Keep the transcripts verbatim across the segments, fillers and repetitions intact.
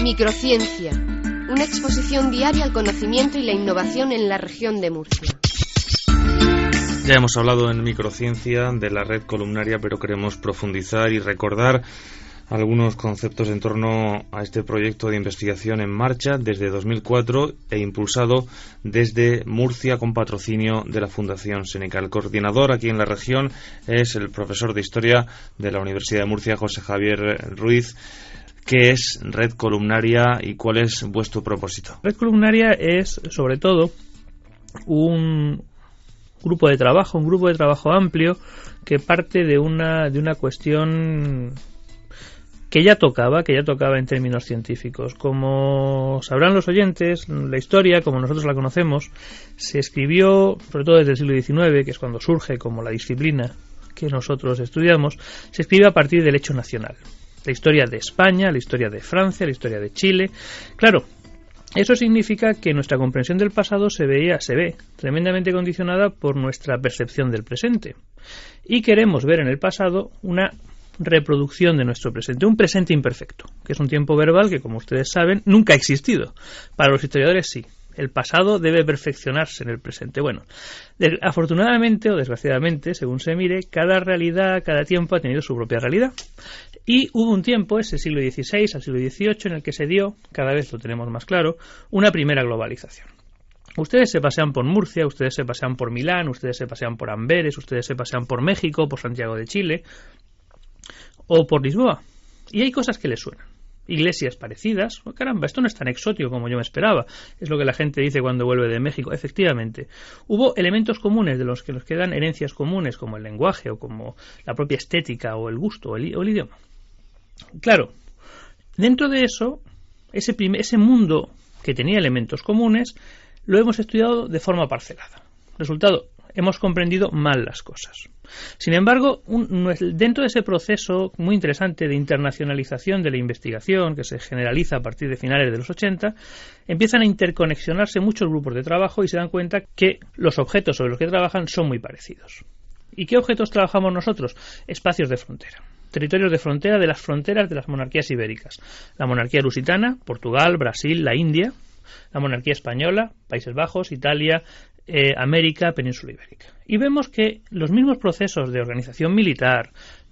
Microciencia, una exposición diaria al conocimiento y la innovación en la región de Murcia. Ya hemos hablado en Microciencia de la red columnaria, pero queremos profundizar y recordar algunos conceptos en torno a este proyecto de investigación en marcha desde dos mil cuatro e impulsado desde Murcia con patrocinio de la Fundación Seneca. El coordinador aquí en la región es el profesor de Historia de la Universidad de Murcia, José Javier Ruiz. ¿Qué es red columnaria y cuál es vuestro propósito? Red columnaria es, sobre todo, un grupo de trabajo, un grupo de trabajo amplio que parte de una de una cuestión que ya tocaba, que ya tocaba en términos científicos. Como sabrán los oyentes, la historia, como nosotros la conocemos, se escribió, sobre todo desde el siglo diecinueve, que es cuando surge como la disciplina que nosotros estudiamos, se escribe a partir del hecho nacional. La historia de España, la historia de Francia, la historia de Chile. Claro, eso significa que nuestra comprensión del pasado se veía, se ve tremendamente condicionada por nuestra percepción del presente. Y queremos ver en el pasado una reproducción de nuestro presente, un presente imperfecto, que es un tiempo verbal que, como ustedes saben, nunca ha existido. Para los historiadores sí. El pasado debe perfeccionarse en el presente. Bueno, de, afortunadamente o desgraciadamente, según se mire, cada realidad, cada tiempo ha tenido su propia realidad. Y hubo un tiempo, ese siglo dieciséis al siglo dieciocho, en el que se dio, cada vez lo tenemos más claro, una primera globalización. Ustedes se pasean por Murcia, ustedes se pasean por Milán, ustedes se pasean por Amberes, ustedes se pasean por México, por Santiago de Chile o por Lisboa. Y hay cosas que les suenan. Iglesias parecidas. Oh, caramba, esto no es tan exótico como yo me esperaba. Es lo que la gente dice cuando vuelve de México. Efectivamente, hubo elementos comunes de los que nos quedan herencias comunes, como el lenguaje o como la propia estética o el gusto o el, o el idioma. Claro, dentro de eso, ese, primer, ese mundo que tenía elementos comunes, lo hemos estudiado de forma parcelada. Resultado, hemos comprendido mal las cosas. Sin embargo, un, dentro de ese proceso muy interesante de internacionalización de la investigación, que se generaliza a partir de finales de los ochenta, empiezan a interconexionarse muchos grupos de trabajo y se dan cuenta que los objetos sobre los que trabajan son muy parecidos. ¿Y qué objetos trabajamos nosotros? Espacios de frontera. Territorios de frontera de las fronteras de las monarquías ibéricas. La monarquía lusitana, Portugal, Brasil, la India. La monarquía española, Países Bajos, Italia, eh, América, Península Ibérica. Y vemos que los mismos procesos de organización militar,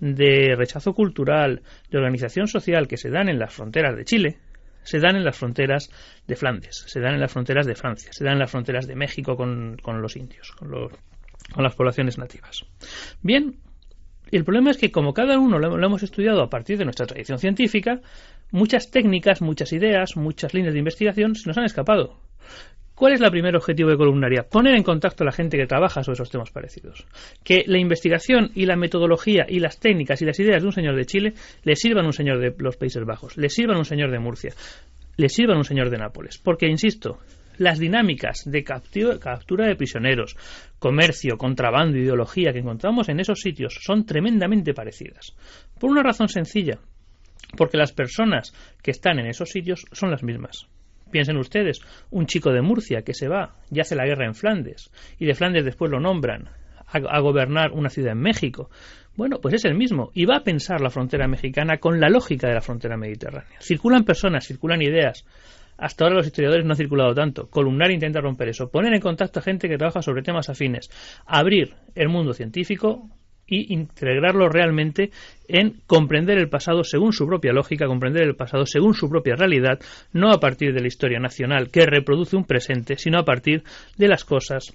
de rechazo cultural, de organización social que se dan en las fronteras de Chile, se dan en las fronteras de Flandes, se dan en las fronteras de Francia, se dan en las fronteras de México con, con los indios, con, los, con las poblaciones nativas. Bien, el problema es que como cada uno lo, lo hemos estudiado a partir de nuestra tradición científica, muchas técnicas, muchas ideas, muchas líneas de investigación se nos han escapado. ¿Cuál es el primer objetivo de columnaria? Poner en contacto a la gente que trabaja sobre esos temas parecidos. Que la investigación y la metodología y las técnicas y las ideas de un señor de Chile le sirvan a un señor de los Países Bajos, le sirvan a un señor de Murcia, le sirvan a un señor de Nápoles. Porque, insisto, las dinámicas de captura de prisioneros, comercio, contrabando, ideología que encontramos en esos sitios son tremendamente parecidas. Por una razón sencilla, porque las personas que están en esos sitios son las mismas. Piensen ustedes, un chico de Murcia que se va y hace la guerra en Flandes, y de Flandes después lo nombran a, a gobernar una ciudad en México. Bueno, pues es el mismo, y va a pensar la frontera mexicana con la lógica de la frontera mediterránea. Circulan personas, circulan ideas. Hasta ahora los historiadores no han circulado tanto. Columnaria intenta romper eso, poner en contacto a gente que trabaja sobre temas afines, abrir el mundo científico y integrarlo realmente en comprender el pasado según su propia lógica, comprender el pasado según su propia realidad, no a partir de la historia nacional que reproduce un presente, sino a partir de las cosas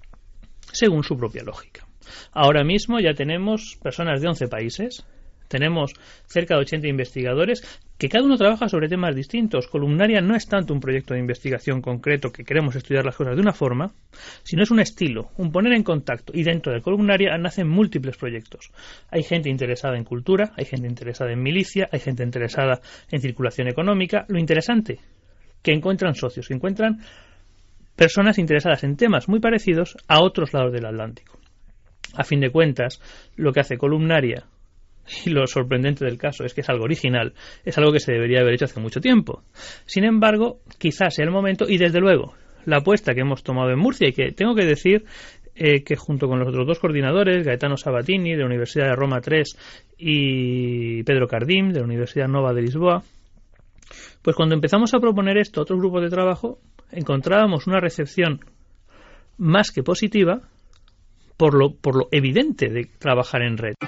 según su propia lógica. Ahora mismo ya tenemos personas de once países, tenemos cerca de ochenta investigadores que cada uno trabaja sobre temas distintos. Columnaria no es tanto un proyecto de investigación concreto que queremos estudiar las cosas de una forma, sino es un estilo, un poner en contacto. Y dentro de Columnaria nacen múltiples proyectos. Hay gente interesada en cultura, hay gente interesada en milicia, hay gente interesada en circulación económica. Lo interesante, que encuentran socios, que encuentran personas interesadas en temas muy parecidos a otros lados del Atlántico. A fin de cuentas, lo que hace Columnaria, y lo sorprendente del caso es que es algo original, es algo que se debería haber hecho hace mucho tiempo. Sin embargo, quizás sea el momento, y desde luego, la apuesta que hemos tomado en Murcia, y que tengo que decir eh, que junto con los otros dos coordinadores, Gaetano Sabatini, de la Universidad de Roma tres, y Pedro Cardim, de la Universidad Nova de Lisboa, Pues cuando empezamos a proponer esto a otros grupos de trabajo, encontrábamos una recepción más que positiva por lo, por lo evidente de trabajar en red.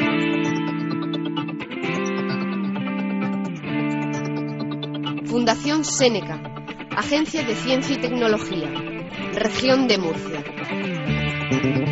Fundación Séneca, Agencia de Ciencia y Tecnología, Región de Murcia.